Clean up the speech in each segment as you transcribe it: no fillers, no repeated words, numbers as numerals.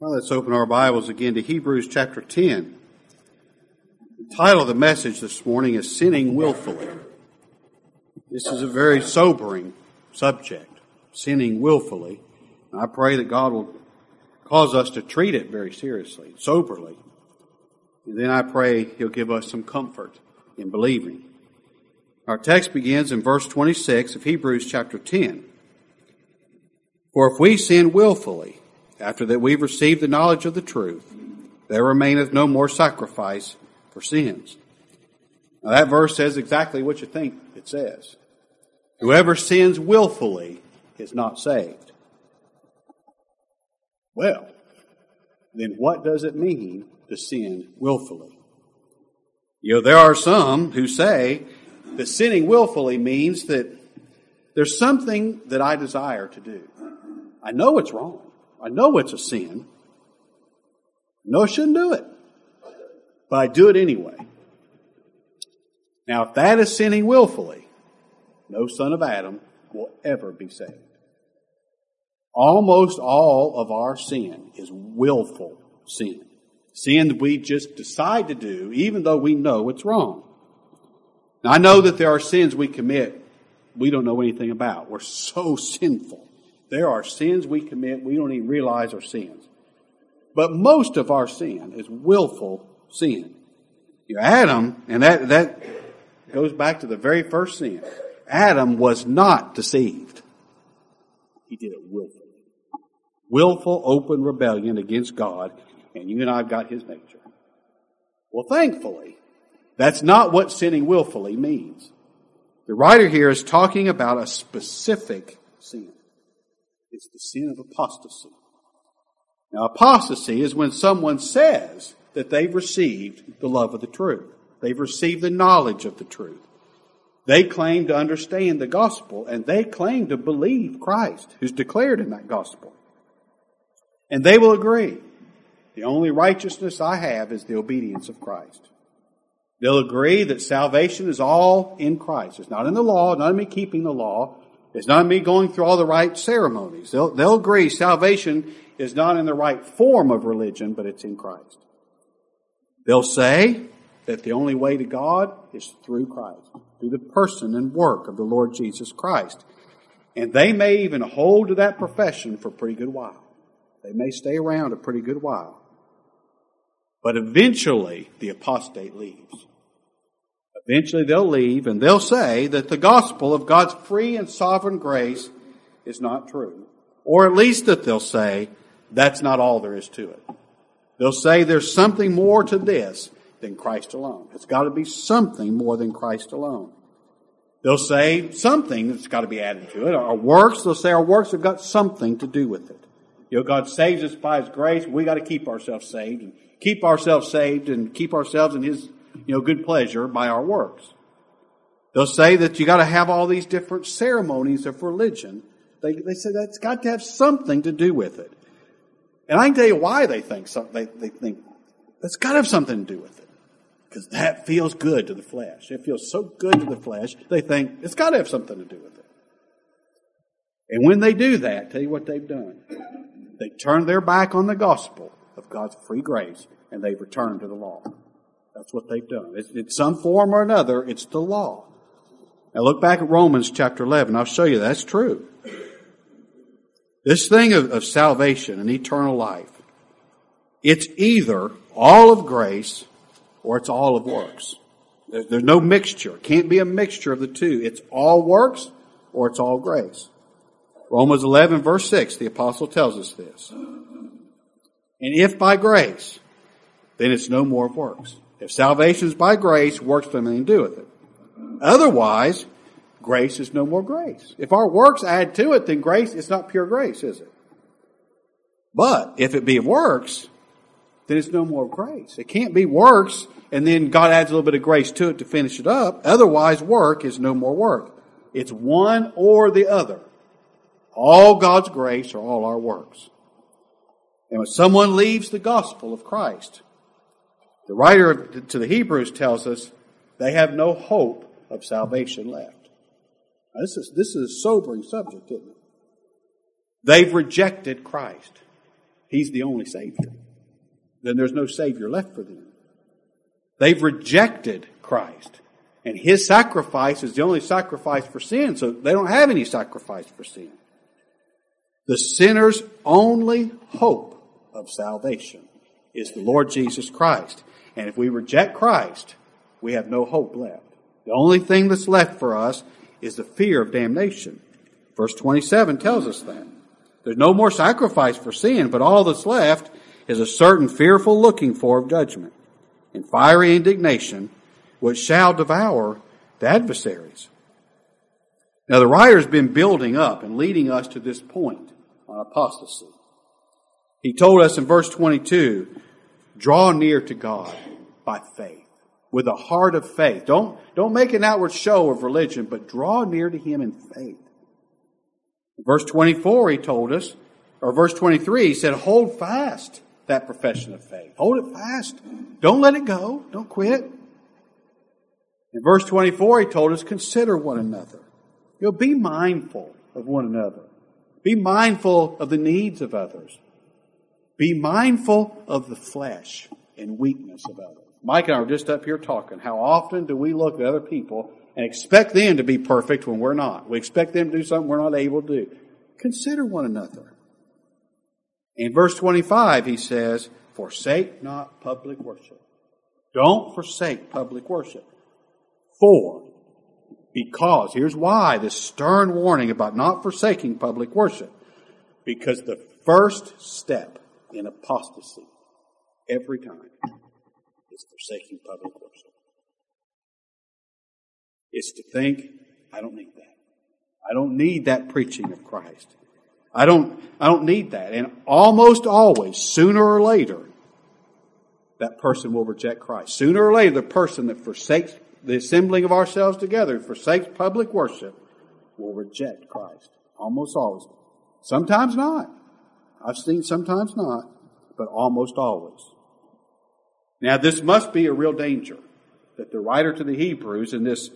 Well, let's open our Bibles again to Hebrews chapter 10. The title of the message this morning is Sinning Willfully. This is a very sobering subject, sinning willfully. I pray that God will cause us to treat it very seriously, soberly. And then I pray He'll give us some comfort in believing. Our text begins in verse 26 of Hebrews chapter 10. For if we sin willfully, after that we've received the knowledge of the truth, there remaineth no more sacrifice for sins. Now that verse says exactly what you think it says. Whoever sins willfully is not saved. Well, then what does it mean to sin willfully? You know, there are some who say that sinning willfully means that there's something that I desire to do. I know it's wrong. I know it's a sin. I know I shouldn't do it. But I do it anyway. Now, if that is sinning willfully, no son of Adam will ever be saved. Almost all of our sin is willful sin. Sin that we just decide to do, even though we know it's wrong. Now, I know that there are sins we commit we don't know anything about. We're so sinful. There are sins we commit we don't even realize are sins. But most of our sin is willful sin. You know, Adam, and that goes back to the very first sin. Adam was not deceived. He did it willfully. Willful, open rebellion against God, and you and I have got his nature. Well, thankfully, that's not what sinning willfully means. The writer here is talking about a specific sin. It's the sin of apostasy. Now, apostasy is when someone says that they've received the love of the truth. They've received the knowledge of the truth. They claim to understand the gospel, and they claim to believe Christ, who's declared in that gospel. And they will agree, the only righteousness I have is the obedience of Christ. They'll agree that salvation is all in Christ. It's not in the law, not in me keeping the law. It's not me going through all the right ceremonies. They'll agree salvation is not in the right form of religion, but it's in Christ. They'll say that the only way to God is through Christ, through the person and work of the Lord Jesus Christ. And they may even hold to that profession for a pretty good while. They may stay around a pretty good while. But eventually, the apostate leaves. Eventually they'll leave and they'll say that the gospel of God's free and sovereign grace is not true. Or at least that they'll say that's not all there is to it. They'll say there's something more to this than Christ alone. It's got to be something more than Christ alone. They'll say something that's got to be added to it. Our works, they'll say our works have got something to do with it. You know, God saves us by His grace. We got to keep ourselves saved and keep ourselves in His good pleasure by our works. They'll say that you got to have all these different ceremonies of religion. They say that's got to have something to do with it. And I can tell you why they think they think that's got to have something to do with it. Because that feels good to the flesh. It feels so good to the flesh, they think it's got to have something to do with it. And when they do that, tell you what they've done. They turn their back on the gospel of God's free grace, and they've returned to the law. That's what they've done. It's some form or another, it's the law. Now look back at Romans chapter 11. I'll show you that's true. This thing of salvation and eternal life, it's either all of grace or it's all of works. There's no mixture. It can't be a mixture of the two. It's all works or it's all grace. Romans 11 verse 6, the apostle tells us this. And if by grace, then it's no more of works. If salvation is by grace, works don't have anything to do with it. Otherwise, grace is no more grace. If our works add to it, then grace, it's not pure grace, is it? But if it be of works, then it's no more grace. It can't be works, and then God adds a little bit of grace to it to finish it up. Otherwise, work is no more work. It's one or the other. All God's grace or all our works. And when someone leaves the gospel of Christ, the writer to the Hebrews tells us they have no hope of salvation left. Now, this is a sobering subject, isn't it? They've rejected Christ. He's the only Savior. Then there's no Savior left for them. They've rejected Christ. And His sacrifice is the only sacrifice for sin, so they don't have any sacrifice for sin. The sinner's only hope of salvation is the Lord Jesus Christ. And if we reject Christ, we have no hope left. The only thing that's left for us is the fear of damnation. Verse 27 tells us that. There's no more sacrifice for sin, but all that's left is a certain fearful looking for of judgment and fiery indignation, which shall devour the adversaries. Now the writer's been building up and leading us to this point on apostasy. He told us in verse 22, draw near to God by faith, with a heart of faith. Don't make an outward show of religion, but draw near to Him in faith. In verse 24 he told us, or verse 23, he said, hold fast that profession of faith. Hold it fast. Don't let it go. Don't quit. In verse 24 he told us, consider one another. Be mindful of one another. Be mindful of the needs of others. Be mindful of the flesh and weakness of others. Mike and I were just up here talking. How often do we look at other people and expect them to be perfect when we're not? We expect them to do something we're not able to do. Consider one another. In verse 25 he says, forsake not public worship. Don't forsake public worship. Because, here's why, this stern warning about not forsaking public worship. Because the first step in apostasy, every time, is forsaking public worship. It's to think, I don't need that. I don't need that preaching of Christ. I don't need that. And almost always, sooner or later, that person will reject Christ. Sooner or later, the person that forsakes the assembling of ourselves together, forsakes public worship, will reject Christ. Almost always. Sometimes not. I've seen sometimes not, but almost always. Now, this must be a real danger that the writer to the Hebrews in this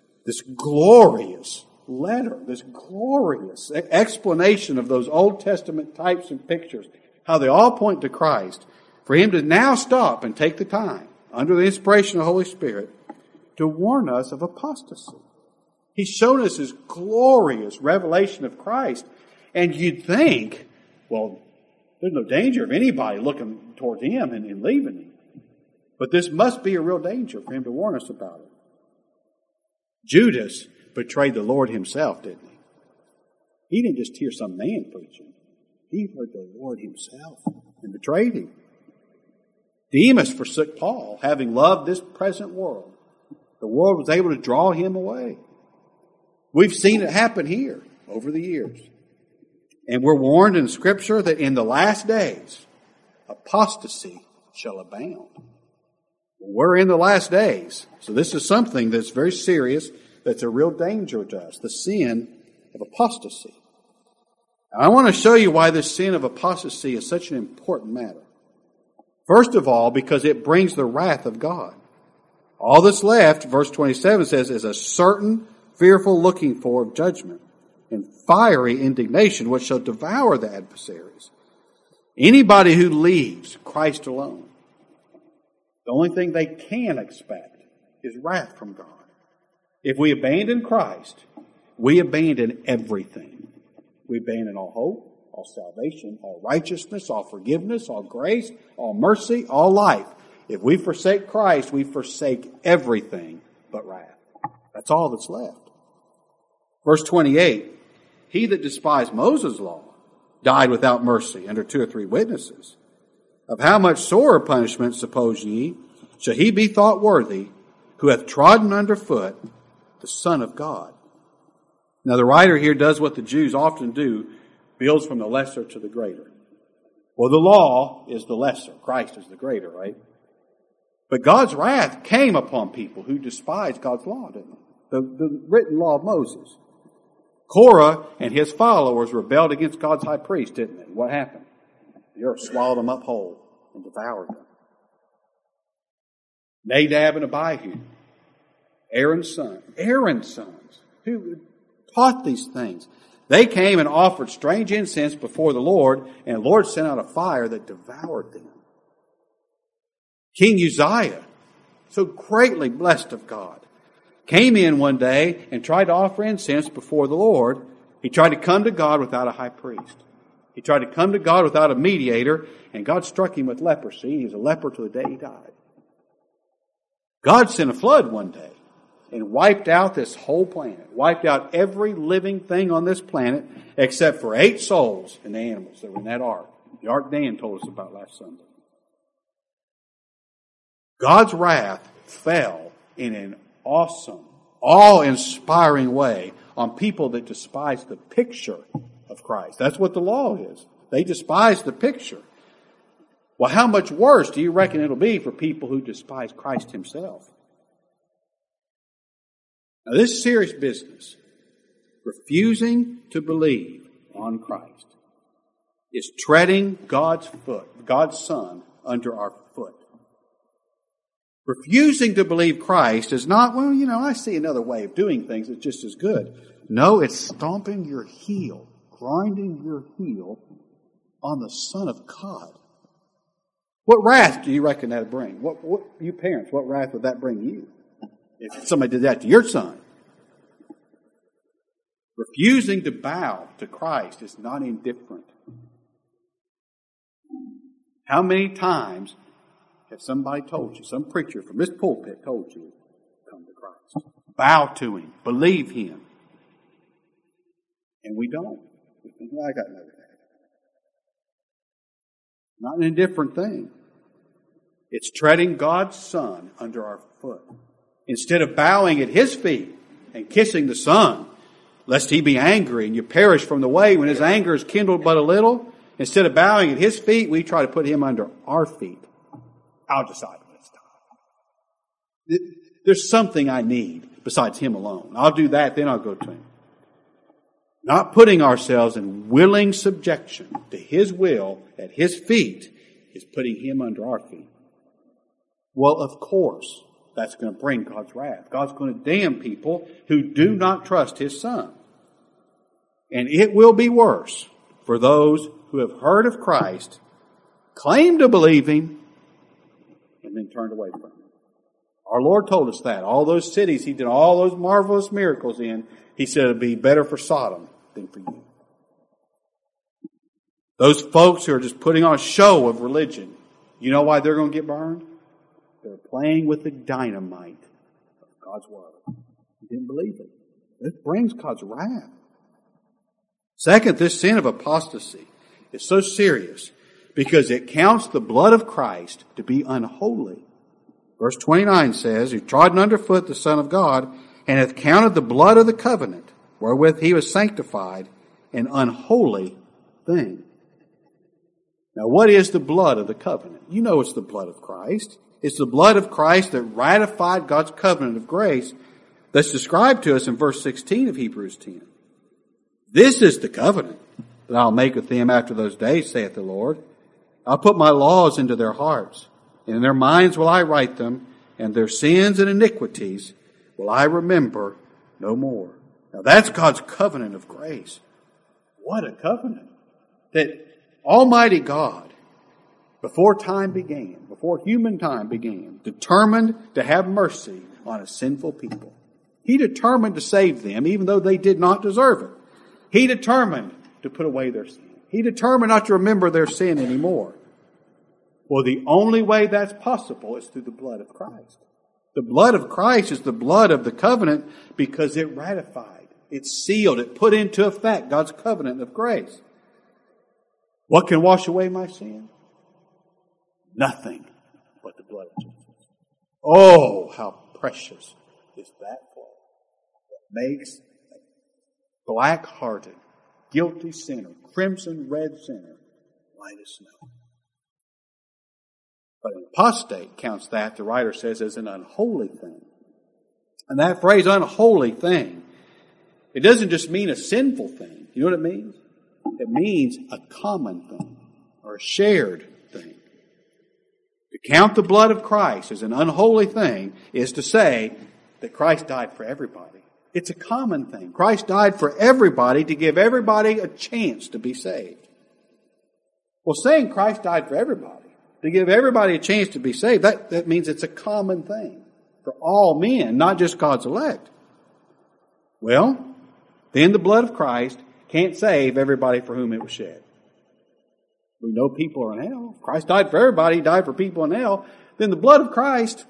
glorious letter, this glorious explanation of those Old Testament types and pictures, how they all point to Christ, for him to now stop and take the time, under the inspiration of the Holy Spirit, to warn us of apostasy. He's shown us His glorious revelation of Christ, and you'd think, well, there's no danger of anybody looking towards Him and leaving Him. But this must be a real danger for Him to warn us about it. Judas betrayed the Lord Himself, didn't he? He didn't just hear some man preaching. He heard the Lord Himself and betrayed Him. Demas forsook Paul, having loved this present world. The world was able to draw him away. We've seen it happen here over the years. And we're warned in Scripture that in the last days, apostasy shall abound. We're in the last days. So this is something that's very serious, that's a real danger to us, the sin of apostasy. Now, I want to show you why this sin of apostasy is such an important matter. First of all, because it brings the wrath of God. All that's left, verse 27 says, is a certain fearful looking for of judgment and fiery indignation, which shall devour the adversaries. Anybody who leaves Christ alone, the only thing they can expect is wrath from God. If we abandon Christ, we abandon everything. We abandon all hope, all salvation, all righteousness, all forgiveness, all grace, all mercy, all life. If we forsake Christ, we forsake everything but wrath. That's all that's left. Verse 28, he that despised Moses' law died without mercy under 2 or 3 witnesses. Of how much sorer punishment, suppose ye, shall he be thought worthy who hath trodden under foot the Son of God? Now the writer here does what the Jews often do, builds from the lesser to the greater. Well, the law is the lesser. Christ is the greater, right? But God's wrath came upon people who despised God's law, didn't they? The written law of Moses. Korah and his followers rebelled against God's high priest, didn't they? What happened? The earth swallowed them up whole and devoured them. Nadab and Abihu, Aaron's sons, who taught these things. They came and offered strange incense before the Lord, and the Lord sent out a fire that devoured them. King Uzziah, so greatly blessed of God, came in one day and tried to offer incense before the Lord. He tried to come to God without a high priest. He tried to come to God without a mediator, and God struck him with leprosy. He was a leper till the day he died. God sent a flood one day and wiped out this whole planet, wiped out every living thing on this planet except for 8 souls and the animals that were in that ark. The ark Dan told us about last Sunday. God's wrath fell in an awesome, awe-inspiring way on people that despise the picture of Christ. That's what the law is. They despise the picture. Well, how much worse do you reckon it'll be for people who despise Christ himself? Now, this is serious business. Refusing to believe on Christ is treading God's foot, God's Son, under our foot. Refusing to believe Christ is not, well, I see another way of doing things that's just as good. No, it's stomping your heel, grinding your heel on the Son of God. What wrath do you reckon that would bring? What you parents, what wrath would that bring you if somebody did that to your son? Refusing to bow to Christ is not indifferent. How many times have somebody told you, some preacher from this pulpit told you, come to Christ, bow to Him, believe Him? And we don't. We think, well, I got another day. Not an indifferent thing. It's treading God's Son under our foot. Instead of bowing at His feet and kissing the Son, lest He be angry and you perish from the way when His anger is kindled but a little, instead of bowing at His feet, we try to put Him under our feet. I'll decide when it's time. There's something I need besides Him alone. I'll do that, then I'll go to Him. Not putting ourselves in willing subjection to His will at His feet is putting Him under our feet. Well, of course, that's going to bring God's wrath. God's going to damn people who do not trust His Son. And it will be worse for those who have heard of Christ, claim to believe Him, and then turned away from Him. Our Lord told us that. All those cities He did all those marvelous miracles in, He said it'd be better for Sodom than for you. Those folks who are just putting on a show of religion, you know why they're going to get burned? They're playing with the dynamite of God's Word. You didn't believe it. It brings God's wrath. Second, this sin of apostasy is so serious because it counts the blood of Christ to be unholy. Verse 29 says, "Who trodden underfoot the Son of God, and hath counted the blood of the covenant, wherewith He was sanctified, an unholy thing." Now, what is the blood of the covenant? You know it's the blood of Christ. It's the blood of Christ that ratified God's covenant of grace that's described to us in verse 16 of Hebrews 10. "This is the covenant that I'll make with them after those days, saith the Lord. I'll put my laws into their hearts, and in their minds will I write them, and their sins and iniquities will I remember no more." Now that's God's covenant of grace. What a covenant! That Almighty God, before time began, before human time began, determined to have mercy on a sinful people. He determined to save them even though they did not deserve it. He determined to put away their sin. He determined not to remember their sin anymore. Well, the only way that's possible is through the blood of Christ. The blood of Christ is the blood of the covenant because it ratified, it sealed, it put into effect God's covenant of grace. What can wash away my sin? Nothing but the blood of Jesus. Oh, how precious is that blood that makes a black-hearted, guilty sinner, crimson red sinner, white as snow. But an apostate counts that, the writer says, as an unholy thing. And that phrase, unholy thing, it doesn't just mean a sinful thing. You know what it means? It means a common thing or a shared thing. To count the blood of Christ as an unholy thing is to say that Christ died for everybody. It's a common thing. Christ died for everybody to give everybody a chance to be saved. Well, saying Christ died for everybody, to give everybody a chance to be saved, that means it's a common thing for all men, not just God's elect. Well, then the blood of Christ can't save everybody for whom it was shed. We know people are in hell. Christ died for everybody. He died for people in hell. Then the blood of Christ,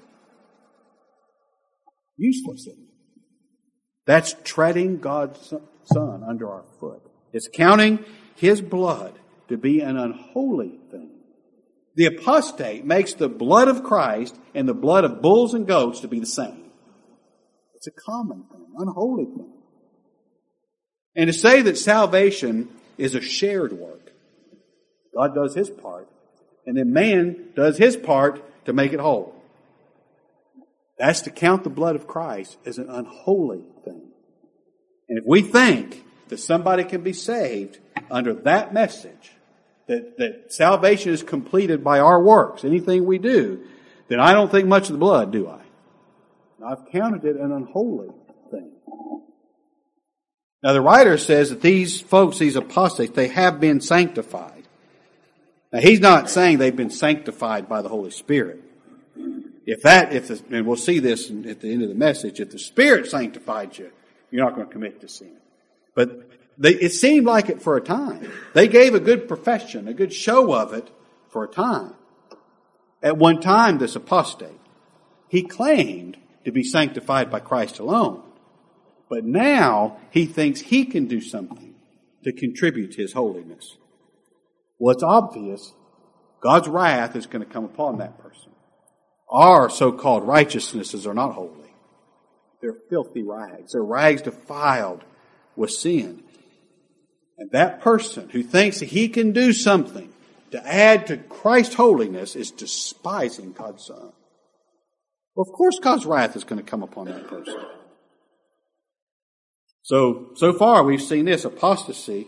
useless. That's treading God's Son under our foot. It's counting His blood to be an unholy thing. The apostate makes the blood of Christ and the blood of bulls and goats to be the same. It's a common thing, unholy thing. And to say that salvation is a shared work. God does His part, and then man does his part to make it whole. That's to count the blood of Christ as an unholy thing. And if we think that somebody can be saved under that message, that salvation is completed by our works, anything we do, then I don't think much of the blood, do I? I've counted it an unholy thing. Now the writer says that these folks, these apostates, they have been sanctified. Now he's not saying they've been sanctified by the Holy Spirit. And we'll see this at the end of the message, if the Spirit sanctified you, you're not going to commit this sin. But it seemed like it for a time. They gave a good profession, a good show of it for a time. At one time, this apostate, he claimed to be sanctified by Christ alone. But now he thinks he can do something to contribute to His holiness. Well, it's obvious God's wrath is going to come upon that person. Our so-called righteousnesses are not holy. They're filthy rags. They're rags defiled with sin. And that person who thinks that he can do something to add to Christ's holiness is despising God's Son. Well, of course God's wrath is going to come upon that person. So far we've seen this apostasy.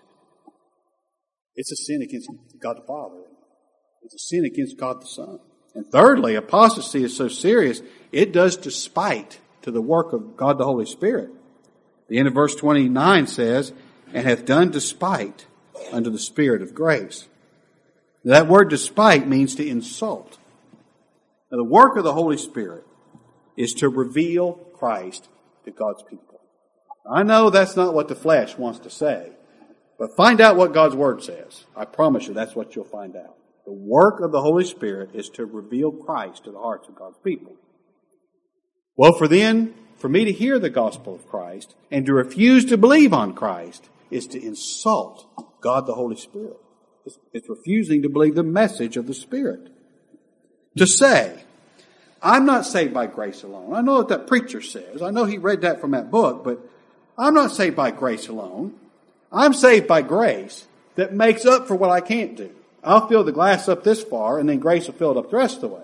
It's a sin against God the Father. It's a sin against God the Son. And thirdly, apostasy is so serious, it does despite to the work of God the Holy Spirit. The end of verse 29 says, and hath done despite unto the Spirit of grace. Now, that word despite means to insult. Now, the work of the Holy Spirit is to reveal Christ to God's people. I know that's not what the flesh wants to say, but find out what God's Word says. I promise you that's what you'll find out. The work of the Holy Spirit is to reveal Christ to the hearts of God's people. Well, for me to hear the gospel of Christ and to refuse to believe on Christ is to insult God the Holy Spirit. It's refusing to believe the message of the Spirit. To say, I'm not saved by grace alone. I know what that preacher says. I know he read that from that book, but I'm not saved by grace alone. I'm saved by grace that makes up for what I can't do. I'll fill the glass up this far, and then grace will fill it up the rest of the way.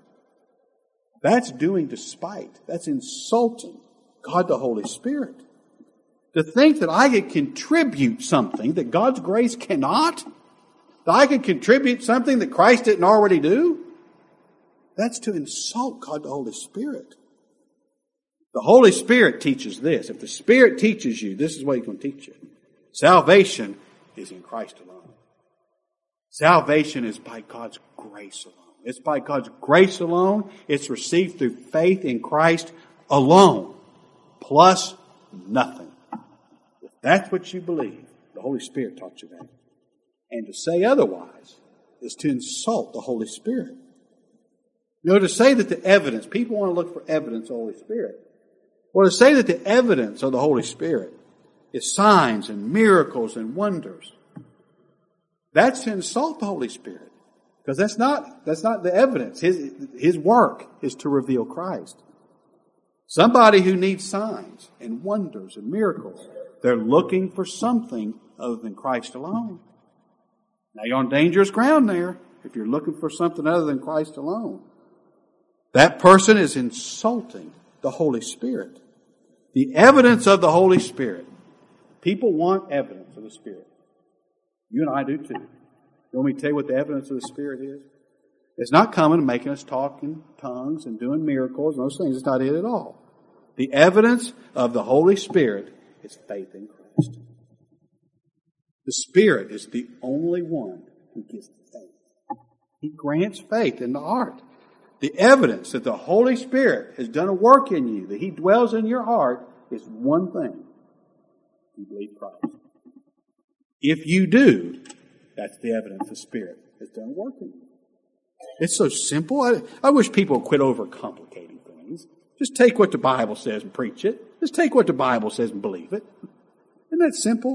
That's doing despite. That's insulting God the Holy Spirit. To think that I could contribute something that God's grace cannot, that I could contribute something that Christ didn't already do, that's to insult God the Holy Spirit. The Holy Spirit teaches this. If the Spirit teaches you, this is what He's going to teach you. Salvation is in Christ alone. Salvation is by God's grace alone. It's by God's grace alone. It's received through faith in Christ alone, plus nothing. If that's what you believe, the Holy Spirit taught you that. And to say otherwise is to insult the Holy Spirit. You know, to say that the evidence, people want to look for evidence of the Holy Spirit. Well, to say that the evidence of the Holy Spirit is signs and miracles and wonders, that's to insult the Holy Spirit. Because that's not the evidence. His work is to reveal Christ. Somebody who needs signs and wonders and miracles, they're looking for something other than Christ alone. Now you're on dangerous ground there if you're looking for something other than Christ alone. That person is insulting the Holy Spirit. The evidence of the Holy Spirit. People want evidence of the Spirit. You and I do too. You want me to tell you what the evidence of the Spirit is? It's not coming and making us talk in tongues and doing miracles and those things. It's not it at all. The evidence of the Holy Spirit is faith in Christ. The Spirit is the only one who gives faith. He grants faith in the heart. The evidence that the Holy Spirit has done a work in you, that He dwells in your heart, is one thing. You believe Christ. If you do, that's the evidence the Spirit has done a work in you. It's so simple. I wish people would quit overcomplicating things. Just take what the Bible says and preach it. Just take what the Bible says and believe it. Isn't that simple?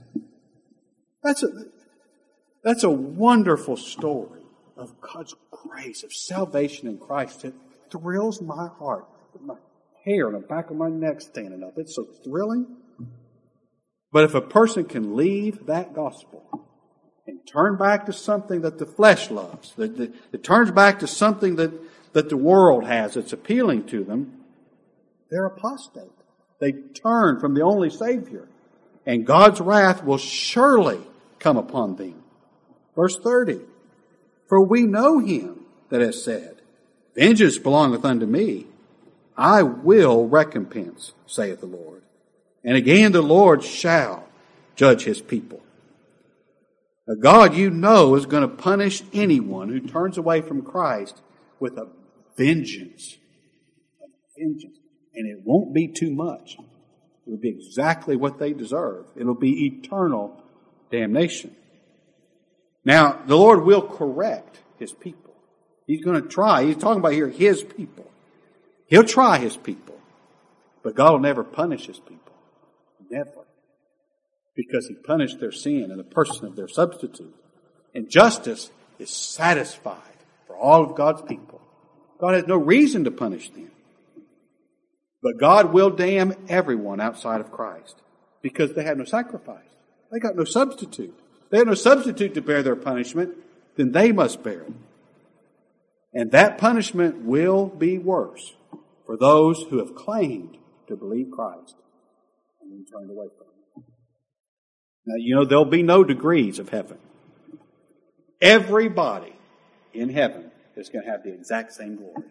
That's a wonderful story of God's grace, of salvation in Christ. It thrills my heart. My hair on the back of my neck standing up. It's so thrilling. But if a person can leave that gospel and turn back to something that the flesh loves, that turns back to something that the world has that's appealing to them, they're apostate. They turn from the only Savior. And God's wrath will surely come upon them. Verse 30. For we know Him that has said, Vengeance belongeth unto me. I will recompense, saith the Lord. And again the Lord shall judge His people. A God you know is going to punish anyone who turns away from Christ with a vengeance. A vengeance. And it won't be too much. It will be exactly what they deserve. It will be eternal damnation. Now, the Lord will correct His people. He's going to try. He's talking about here His people. He'll try His people. But God will never punish His people. Never. Because He punished their sin in the person of their substitute. And justice is satisfied for all of God's people. God has no reason to punish them. But God will damn everyone outside of Christ. Because they have no sacrifice. They got no substitute. They have no substitute to bear their punishment. Then they must bear it. And that punishment will be worse for those who have claimed to believe Christ and then turned away from Him. Now, there'll be no degrees of heaven. Everybody in heaven is going to have the exact same glory.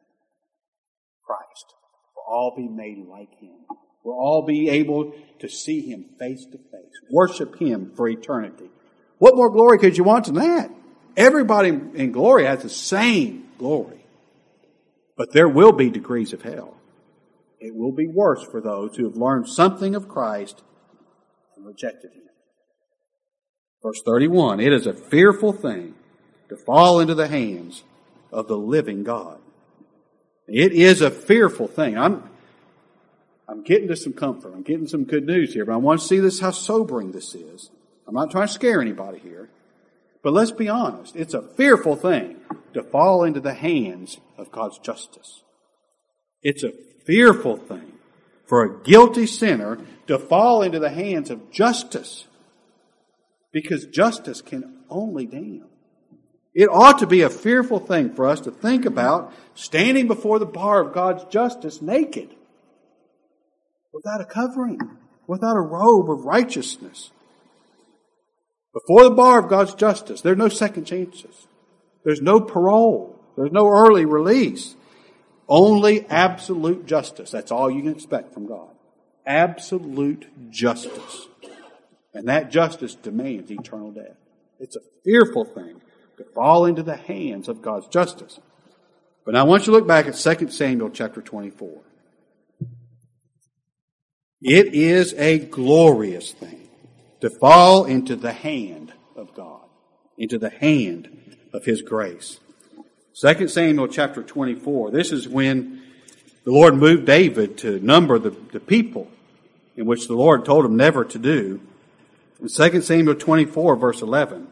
Christ. We'll all be made like Him. We'll all be able to see Him face to face. Worship Him for eternity. What more glory could you want than that? Everybody in glory has the same glory. But there will be degrees of hell. It will be worse for those who have learned something of Christ and rejected Him. Verse 31, it is a fearful thing to fall into the hands of the living God. It is a fearful thing. I'm getting to some comfort. I'm getting some good news here, but I want to see this, how sobering this is. I'm not trying to scare anybody here. But let's be honest. It's a fearful thing to fall into the hands of God's justice. It's a fearful thing for a guilty sinner to fall into the hands of justice. Because justice can only damn. It ought to be a fearful thing for us to think about standing before the bar of God's justice naked. Without a covering. Without a robe of righteousness. Before the bar of God's justice, there are no second chances. There's no parole. There's no early release. Only absolute justice. That's all you can expect from God. Absolute justice. And that justice demands eternal death. It's a fearful thing to fall into the hands of God's justice. But now I want you to look back at 2 Samuel chapter 24. It is a glorious thing to fall into the hand of God, into the hand of His grace. 2 Samuel chapter 24, this is when the Lord moved David to number the people, in which the Lord told him never to do. In 2 Samuel 24, verse 11.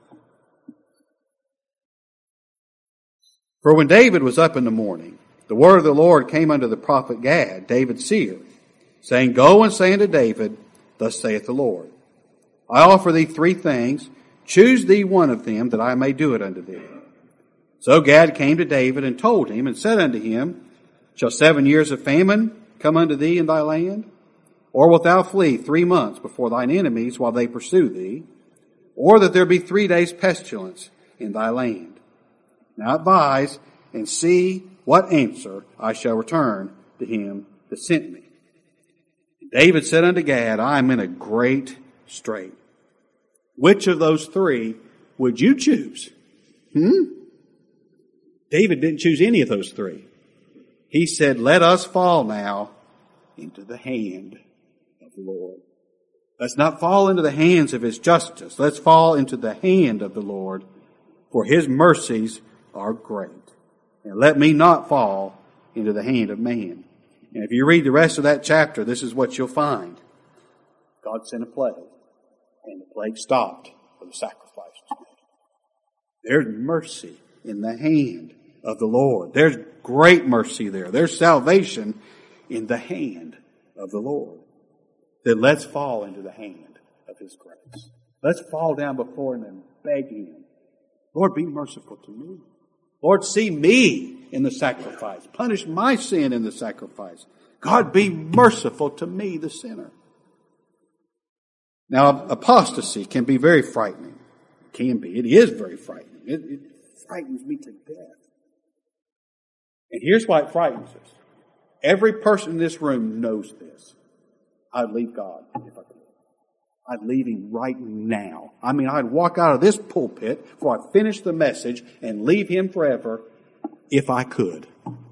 For when David was up in the morning, the word of the Lord came unto the prophet Gad, David's seer, saying, Go and say unto David, Thus saith the Lord, I offer thee 3 things. Choose thee one of them, that I may do it unto thee. So Gad came to David and told him, and said unto him, Shall 7 years of famine come unto thee in thy land? Or wilt thou flee 3 months before thine enemies while they pursue thee? Or that there be 3 days pestilence in thy land? Now advise, and see what answer I shall return to him that sent me. David said unto Gad, I am in a great strait. Which of those three would you choose? David didn't choose any of those three. He said, let us fall now into the hand of the Lord. Let's not fall into the hands of his justice. Let's fall into the hand of the Lord, for his mercies are great. And let me not fall into the hand of man. And if you read the rest of that chapter, this is what you'll find. God sent a plague, and the plague stopped for the sacrifice was made. There's mercy in the hand of the Lord. There's great mercy there. There's salvation in the hand of the Lord. Then let's fall into the hand of his grace. Let's fall down before him and beg him, Lord, be merciful to me. Lord, see me in the sacrifice. Punish my sin in the sacrifice. God, be merciful to me, the sinner. Now, apostasy can be very frightening. It can be. It is very frightening. It frightens me to death. And here's why it frightens us. Every person in this room knows this. I'd leave God if I could. I'd leave him right now. I mean, I'd walk out of this pulpit before I finish the message and leave him forever if I could.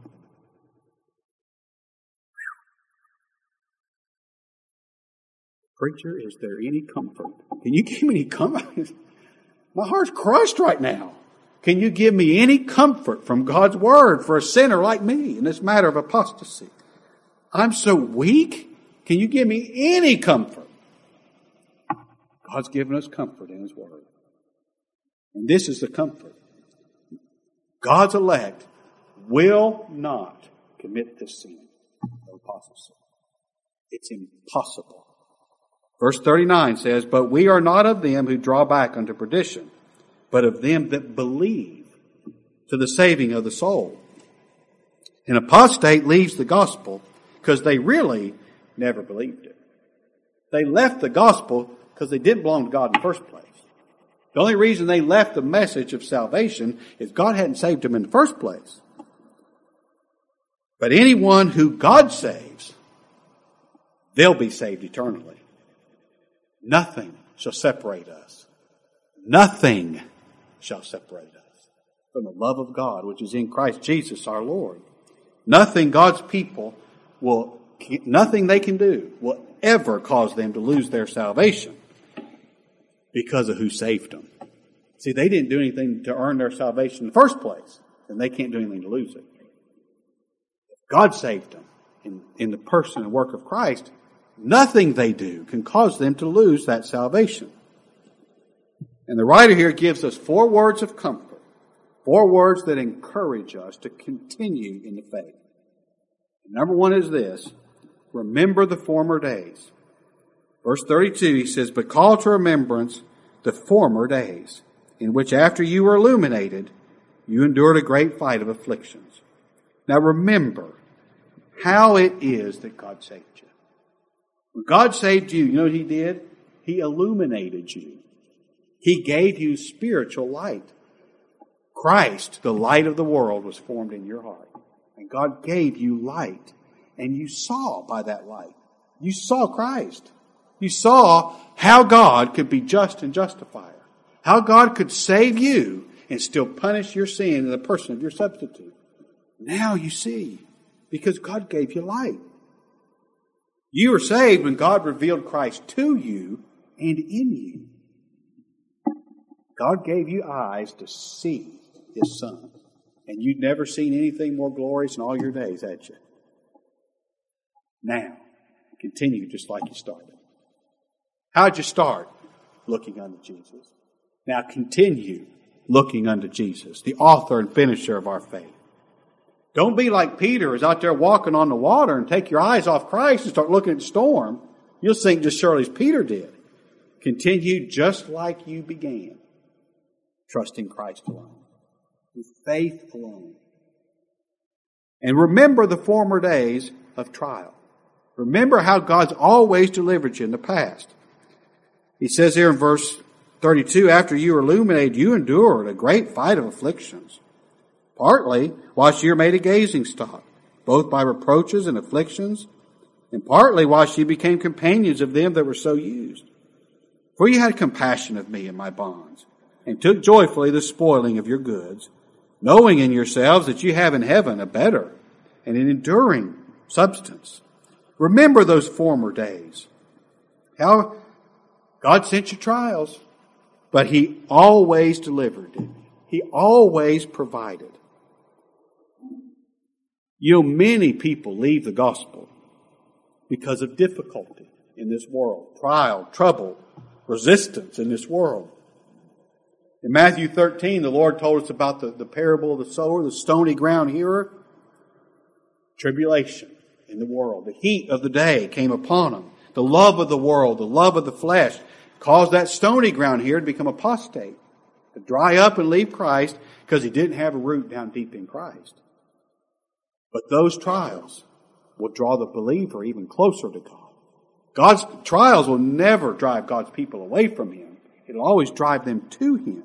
Preacher, is there any comfort? Can you give me any comfort? My heart's crushed right now. Can you give me any comfort from God's Word for a sinner like me in this matter of apostasy? I'm so weak. Can you give me any comfort? God's given us comfort in His Word. And this is the comfort. God's elect will not commit this sin of apostasy. It's impossible. Verse 39 says, but we are not of them who draw back unto perdition, but of them that believe to the saving of the soul. An apostate leaves the gospel because they really never believed it. They left the gospel because they didn't belong to God in the first place. The only reason they left the message of salvation is God hadn't saved them in the first place. But anyone who God saves, they'll be saved eternally. Nothing shall separate us. Nothing shall separate us from the love of God, which is in Christ Jesus our Lord. Nothing God's people nothing they can do will ever cause them to lose their salvation because of who saved them. See, they didn't do anything to earn their salvation in the first place, and they can't do anything to lose it. God saved them in the person and work of Christ. Nothing they do can cause them to lose that salvation. And the writer here gives us 4 words of comfort, 4 words that encourage us to continue in the faith. Number 1 is this: remember the former days. Verse 32, he says, but call to remembrance the former days, in which after you were illuminated, you endured a great fight of afflictions. Now remember how it is that God saved you. When God saved you, you know what He did? He illuminated you. He gave you spiritual light. Christ, the light of the world, was formed in your heart. And God gave you light. And you saw by that light. You saw Christ. You saw how God could be just and justifier. How God could save you and still punish your sin in the person of your substitute. Now you see, because God gave you light. You were saved when God revealed Christ to you and in you. God gave you eyes to see His Son. And you'd never seen anything more glorious in all your days, had you? Now, continue just like you started. How'd you start? Looking unto Jesus. Now continue looking unto Jesus, the author and finisher of our faith. Don't be like Peter, who's out there walking on the water, and take your eyes off Christ and start looking at the storm. You'll sink just surely as Peter did. Continue just like you began, trusting Christ alone, with faith alone. And remember the former days of trial. Remember how God's always delivered you in the past. He says here in verse 32, after you were illuminated, you endured a great fight of afflictions. Partly whilst you were made a gazing stock, both by reproaches and afflictions, and partly while she became companions of them that were so used. For you had compassion of me in my bonds, and took joyfully the spoiling of your goods, knowing in yourselves that you have in heaven a better and an enduring substance. Remember those former days, how God sent you trials, but He always delivered, didn't He? He always provided. You know, many people leave the gospel because of difficulty in this world, trial, trouble, resistance in this world. In Matthew 13, the Lord told us about the parable of the sower, the stony ground hearer. Tribulation in the world. The heat of the day came upon him. The love of the world, the love of the flesh, caused that stony ground here to become apostate, to dry up and leave Christ because he didn't have a root down deep in Christ. But those trials will draw the believer even closer to God. God's trials will never drive God's people away from Him. It'll always drive them to Him.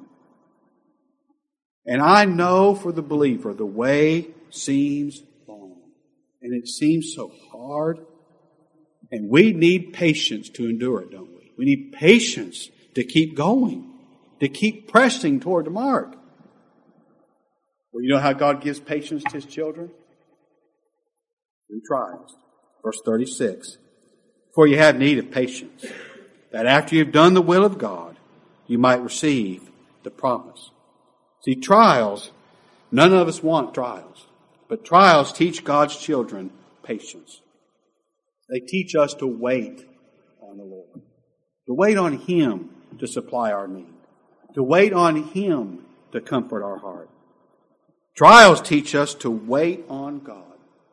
And I know for the believer, the way seems long. And it seems so hard. And we need patience to endure it, don't we? We need patience to keep going, to keep pressing toward the mark. Well, you know how God gives patience to His children? Through trials. Verse 36. For you have need of patience, that after you've done the will of God, you might receive the promise. See, trials, none of us want trials, but trials teach God's children patience. They teach us to wait on the Lord, to wait on Him to supply our need, to wait on Him to comfort our heart. Trials teach us to wait on God.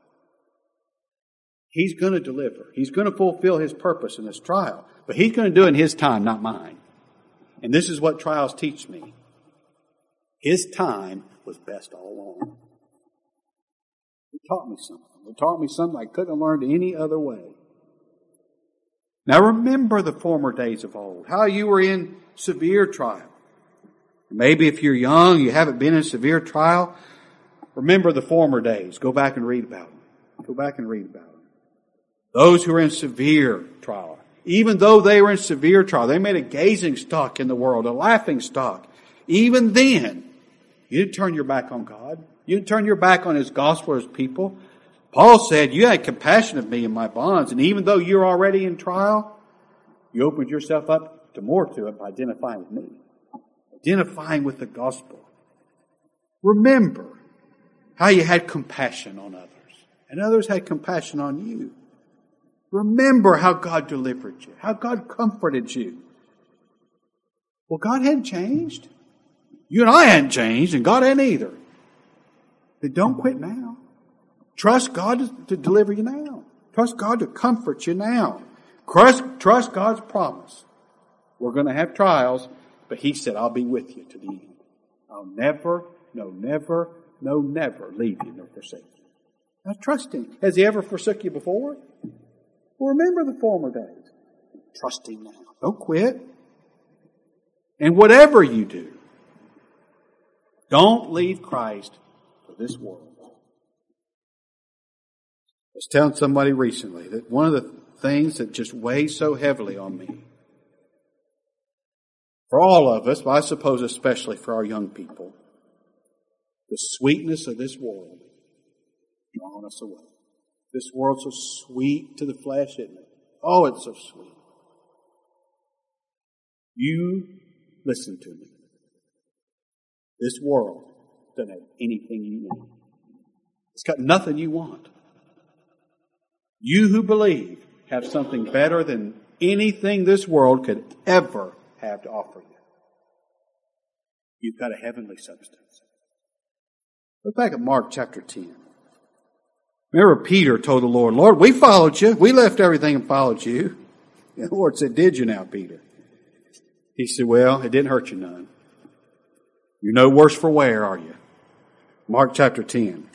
He's going to deliver. He's going to fulfill His purpose in this trial, but He's going to do it in His time, not mine. And this is what trials teach me. His time was best all along. It taught me something. It taught me something I couldn't have learned any other way. Now remember the former days of old, how you were in severe trial. Maybe if you're young, you haven't been in severe trial, remember the former days. Go back and read about them. Go back and read about them. Those who are in severe trial, even though they were in severe trial, they made a gazing stock in the world, a laughing stock. Even then, you didn't turn your back on God. You didn't turn your back on His gospel or His people. Paul said, you had compassion of me in my bonds. And even though you're already in trial, you opened yourself up to more to it by identifying with me. Identifying with the gospel. Remember how you had compassion on others. And others had compassion on you. Remember how God delivered you. How God comforted you. Well, God hadn't changed. You and I hadn't changed, and God hadn't either. But don't quit now. Trust God to deliver you now. Trust God to comfort you now. Trust God's promise. We're going to have trials, but He said, I'll be with you to the end. I'll never leave you nor forsake you. Now trust Him. Has He ever forsook you before? Well, remember the former days. Trust Him now. Don't quit. And whatever you do, don't leave Christ for this world. I was telling somebody recently that one of the things that just weighs so heavily on me, for all of us, but I suppose especially for our young people, the sweetness of this world drawing us away. This world's so sweet to the flesh, isn't it? Oh, it's so sweet. You listen to me. This world doesn't have anything you need. It's got nothing you want. You who believe have something better than anything this world could ever have to offer you. You've got a heavenly substance. Look back at Mark chapter 10. Remember Peter told the Lord, Lord, we followed you. We left everything and followed you. And the Lord said, did you now, Peter? He said, well, it didn't hurt you none. You're no worse for wear, are you? Mark chapter 10.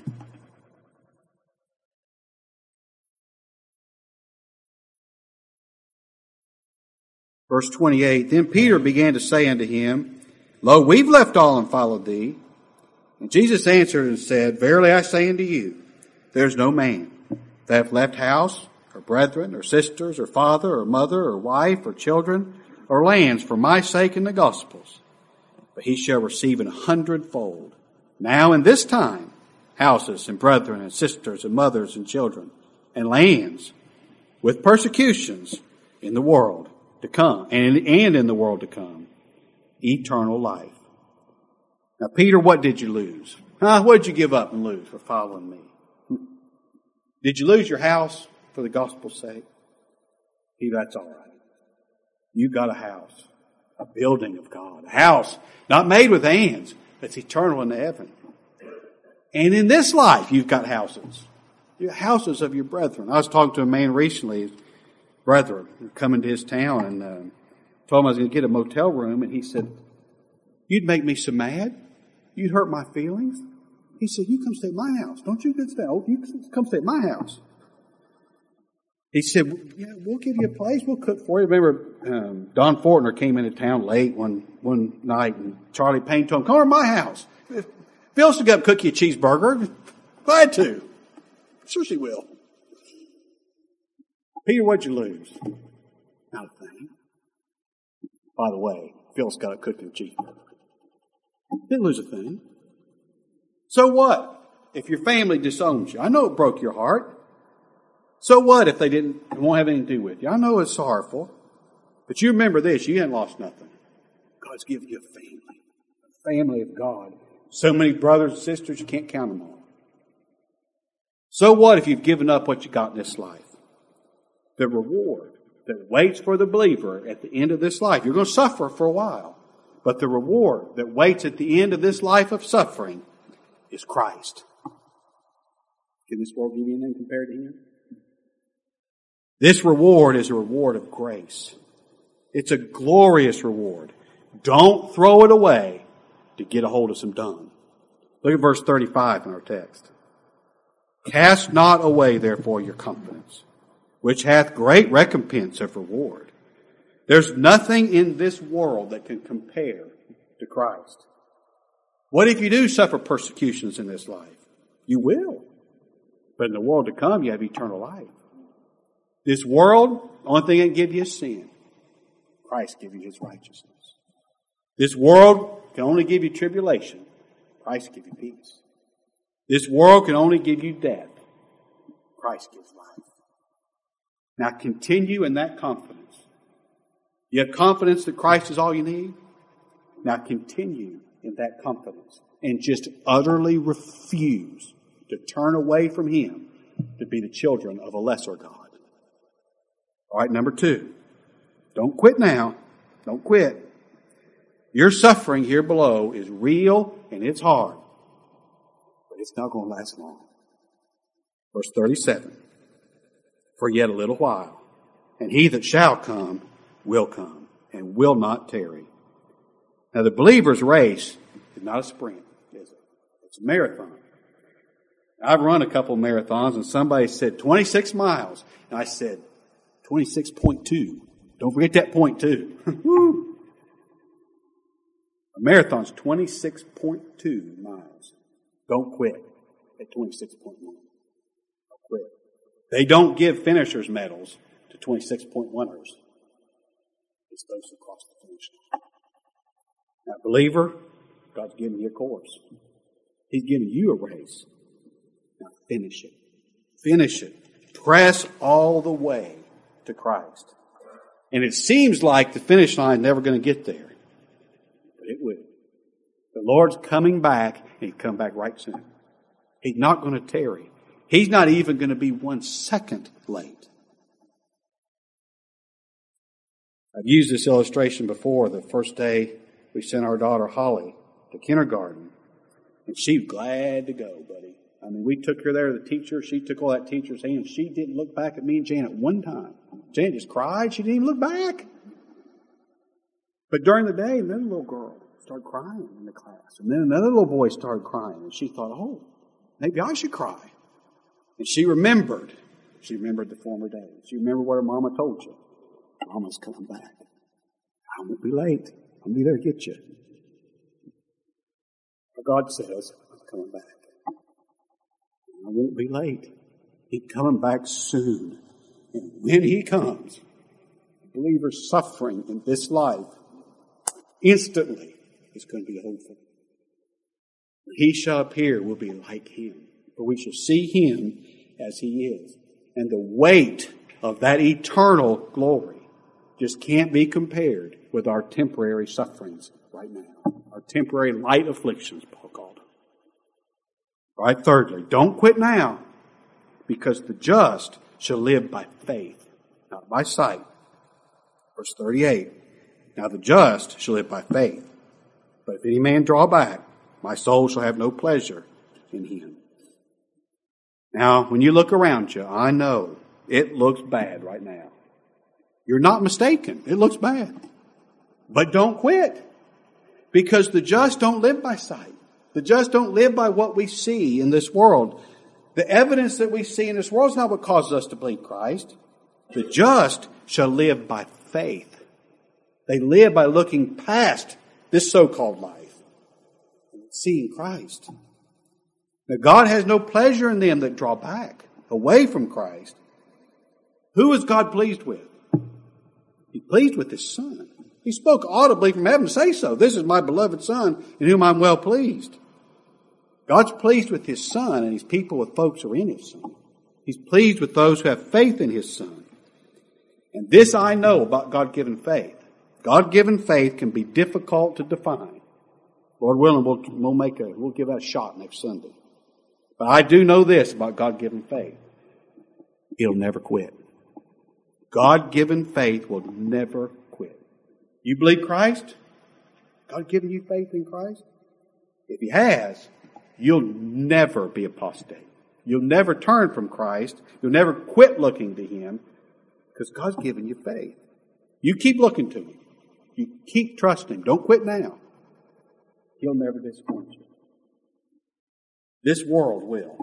Verse 28, then Peter began to say unto him, Lo, we've left all and followed thee. And Jesus answered and said, Verily I say unto you, there's no man that hath left house, or brethren, or sisters, or father, or mother, or wife, or children, or lands for my sake and the gospel's, but he shall receive 100-fold. Now in this time, houses and brethren and sisters and mothers and children and lands with persecutions in the world to come and in the world to come, eternal life. Now, Peter, what did you lose? What did you give up and lose for following me? Did you lose your house for the gospel's sake? Peter, that's all right. You got a house, a building of God, a house not made with hands, that's eternal in heaven. And in this life, you've got houses. You have houses of your brethren. I was talking to a man recently, his brethren, coming to his town, and told him I was going to get a motel room, and he said, "You'd make me so mad. You'd hurt my feelings." He said, "You come stay at my house. Don't you stay? Oh, you come stay at my house." He said, "Yeah, we'll give you a place. We'll cook for you." Remember, Don Fortner came into town late one night, and Charlie Payne told him, "Come over to my house. Phyllis will go up and cook you a cheeseburger." Glad to. Sure she will. Peter, what'd you lose? Not a thing. By the way, Phyllis got up cooking a cheeseburger. Didn't lose a thing. So what if your family disowns you? I know it broke your heart. So what if they won't have anything to do with you? I know it's sorrowful. But you remember this, you ain't lost nothing. God's given you a family of God. So many brothers and sisters, you can't count them all. So what if you've given up what you got in this life? The reward that waits for the believer at the end of this life. You're going to suffer for a while. But the reward that waits at the end of this life of suffering is Christ. Can this world give you anything compared to Him? This reward is a reward of grace. It's a glorious reward. Don't throw it away to get a hold of some dung. Look at verse 35 in our text. Cast not away, therefore, your confidence, which hath great recompense of reward. There's nothing in this world that can compare to Christ. What if you do suffer persecutions in this life? You will. But in the world to come, you have eternal life. This world, the only thing that can give you is sin. Christ gives you His righteousness. This world can only give you tribulation. Christ gives you peace. This world can only give you death. Christ gives life. Now continue in that confidence. You have confidence that Christ is all you need? Now continue in that confidence and just utterly refuse to turn away from Him to be the children of a lesser God. All right, number 2. Don't quit now. Don't quit. Your suffering here below is real and it's hard. But it's not going to last long. Verse 37. For yet a little while, and He that shall come will come and will not tarry. Now the believer's race is not a sprint, is it? It's a marathon. I've run a couple of marathons and somebody said 26 miles. And I said 26.2. Don't forget that point 2. A marathon's 26.2 miles. Don't quit at 26.1. Don't quit. They don't give finishers medals to 26.1ers. It's those who cross the finish line. Now, believer, God's giving you a course. He's giving you a race. Now finish it. Finish it. Press all the way to Christ. And it seems like the finish line is never going to get there. But it will. The Lord's coming back, and He'll come back right soon. He's not going to tarry. He's not even going to be 1 second late. I've used this illustration before. The first day we sent our daughter Holly to kindergarten, and she was glad to go, buddy. I mean, we took her there to the teacher. She took all that teacher's hand. She didn't look back at me and Janet one time. Janet just cried. She didn't even look back. But during the day, then a little girl started crying in the class. And then another little boy started crying. And she thought, oh, maybe I should cry. And she remembered. She remembered the former days. She remembered what her mama told you. Mama's coming back. I won't be late. I'll be there to get you. But God says, I'm coming back. I won't be late. He's coming back soon. And when He comes, the believer's suffering in this life instantly is going to be hopeful. When He shall appear, we'll be like Him. For we shall see Him as He is. And the weight of that eternal glory just can't be compared with our temporary sufferings right now. Our temporary light afflictions, Paul called them. All right, thirdly, don't quit now, because the just shall live by faith, not by sight. Verse 38, now the just shall live by faith. But if any man draw back, my soul shall have no pleasure in him. Now, when you look around you, I know it looks bad right now. You're not mistaken. It looks bad. But don't quit. Because the just don't live by sight. The just don't live by what we see in this world. The evidence that we see in this world is not what causes us to believe Christ. The just shall live by faith. They live by looking past this so-called life and seeing Christ. Now, God has no pleasure in them that draw back away from Christ. Who is God pleased with? He's pleased with His Son. He spoke audibly from heaven to say so. This is my beloved Son in whom I'm well pleased. God's pleased with His Son and His people with folks who are in His Son. He's pleased with those who have faith in His Son. And this I know about God-given faith. God-given faith can be difficult to define. Lord willing, we'll give that a shot next Sunday. But I do know this about God-given faith. It'll never quit. God-given faith will never quit. You believe Christ? God given you faith in Christ? If He has, you'll never be apostate. You'll never turn from Christ. You'll never quit looking to Him because God's given you faith. You keep looking to Him. You keep trusting Him. Don't quit now. He'll never disappoint you. This world will.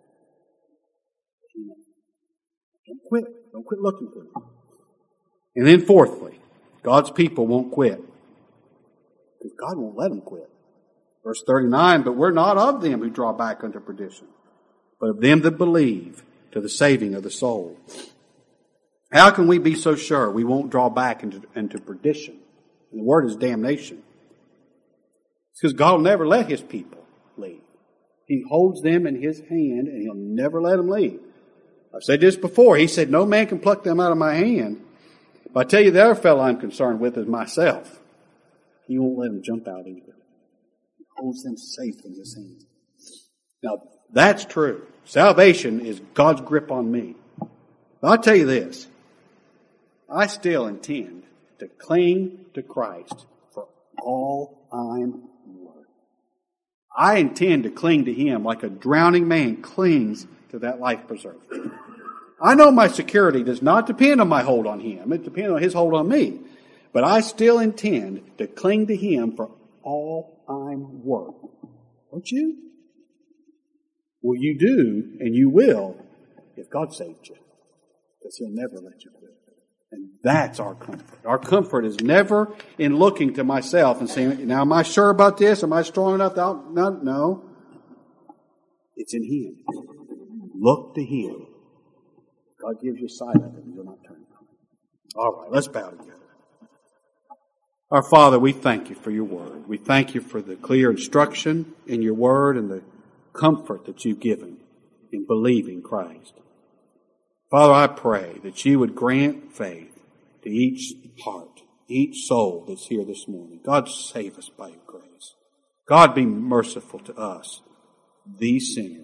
Don't quit. Don't quit looking for Him. And then fourthly, God's people won't quit. Because God won't let them quit. Verse 39, but we're not of them who draw back unto perdition, but of them that believe to the saving of the soul. How can we be so sure we won't draw back into perdition? And the word is damnation. It's because God will never let His people leave. He holds them in His hand and He'll never let them leave. I've said this before. He said, no man can pluck them out of my hand. But I tell you, the other fellow I'm concerned with is myself. He won't let them jump out either. He holds them safe in His hand. Now, that's true. Salvation is God's grip on me. But I'll tell you this. I still intend to cling to Christ for all I'm worth. I intend to cling to Him like a drowning man clings to that life preserver. I know my security does not depend on my hold on Him. It depends on His hold on me. But I still intend to cling to Him for all I'm worth. Don't you? Well, you do, and you will, if God saved you. Because He'll never let you quit. And that's our comfort. Our comfort is never in looking to myself and saying, now am I sure about this? Am I strong enough? No. It's in Him. Look to Him. God gives you sight of it and you'll not turn from it. All right, let's bow together. Our Father, we thank You for Your word. We thank You for the clear instruction in Your word and the comfort that You've given in believing Christ. Father, I pray that You would grant faith to each heart, each soul that's here this morning. God, save us by Your grace. God, be merciful to us, these sinners.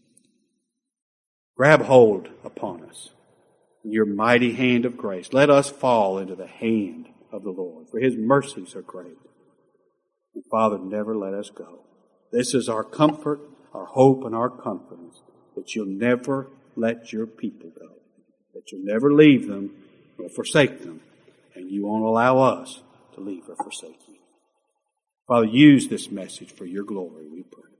Grab hold upon us in Your mighty hand of grace. Let us fall into the hand of the Lord, for His mercies are great. And Father, never let us go. This is our comfort, our hope, and our confidence, that You'll never let Your people go, that You'll never leave them or forsake them, and You won't allow us to leave or forsake You. Father, use this message for Your glory, we pray.